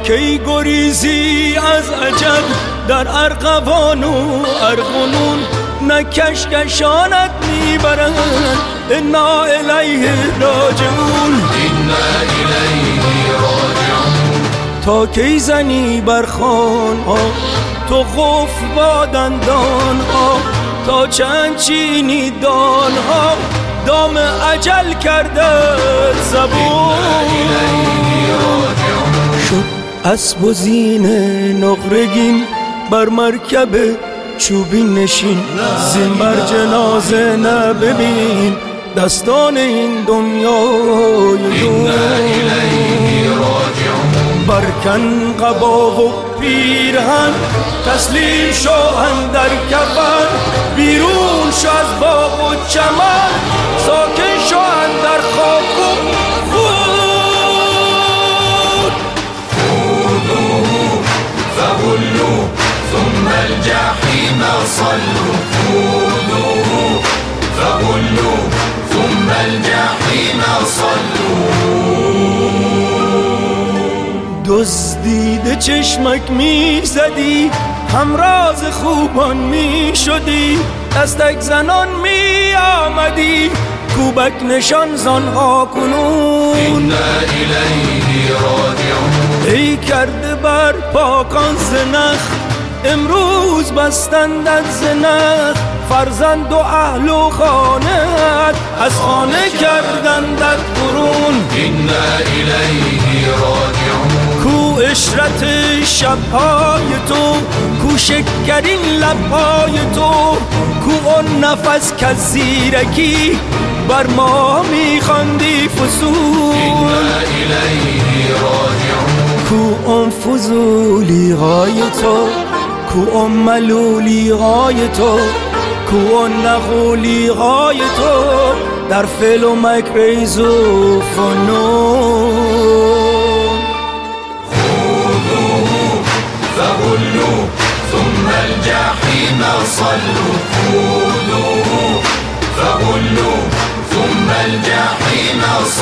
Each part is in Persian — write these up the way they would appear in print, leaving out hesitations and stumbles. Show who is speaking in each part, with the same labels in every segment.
Speaker 1: کی گریزی از اجل در ارغوان و ارغنون، نه کشکشانت میبرند انا الیه راجعون. تا کی زنی بر خوانها تو قفل با دندانها، تا چند چینی دانها دام اجل کرده زبون. شد اسب و زین نقرگین بر مرکب چوبین نشین، زین بر جنازه نببین دستان این دنیای دون. برکن قبا و پیرهن تسلیم شو اندر کفن، بیرون شو از باغ و چمن ساکن شو اندر خاک و خون.
Speaker 2: خذوه فغلوه ثم الجحیم صلوه. خذوه فغلوه ثم الجحیم صلوه.
Speaker 1: دزدیده چشمک می زدی، همراز خوبان می شدی، دستک زنان می آمدی، کوبک نشان زنها کنون.
Speaker 2: اینا الیه راجعون.
Speaker 1: ای کرده بر پاکان زنخ امروز بستندت زنخ، فرزند و اهل و خانت از خانه کردندت برون.
Speaker 2: اینا الیه راجعون.
Speaker 1: کو اشرت شبهای تو، کو شکرین لبهای تو، کو اون نفس که زیرکی بر ما میخواندی فصول.
Speaker 2: اینا الیه راجعون.
Speaker 1: کو اون فضولی های تو، کو اون ملولی های تو، کو اون نغولی های تو در فعل و مکریز و فنون.
Speaker 2: فغلوه ثم الجحیم صلوه. خذوه فغلوه ثم الجحیم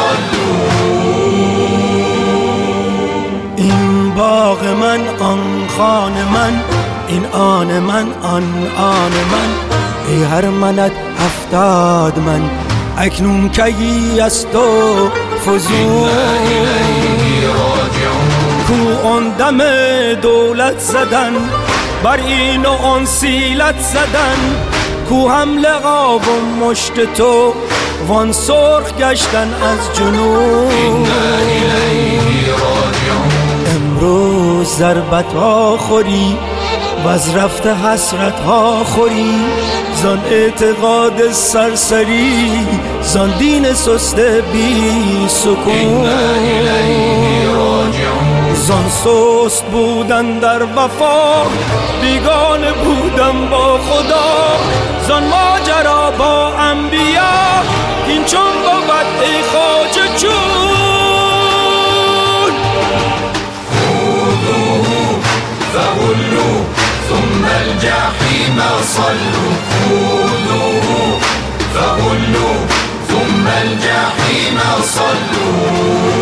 Speaker 2: صلوه.
Speaker 1: این باغ من آن خان من، این آن من آن آن من، ای هر منت 70 من، اکنون کی است و فزون. کو آن دم دولت زدن بر این و آن سیلت زدن، کو حمله و مشت تو وان سرخ گشتن از جنون. امروز ضربت ها خوری و از رفته حسرت ها خوری، زان اعتقاد سرسری، زان دین سست بی سکون، زان سست بودن در وفا، بیگانه بودن با خدا، زان ماجرا با انبیا، این چون بود ای خواجه چون.
Speaker 2: خذوه فغلوه ثم الجحیم صلوه. خذوه فغلوه ثم الجحیم صلوه.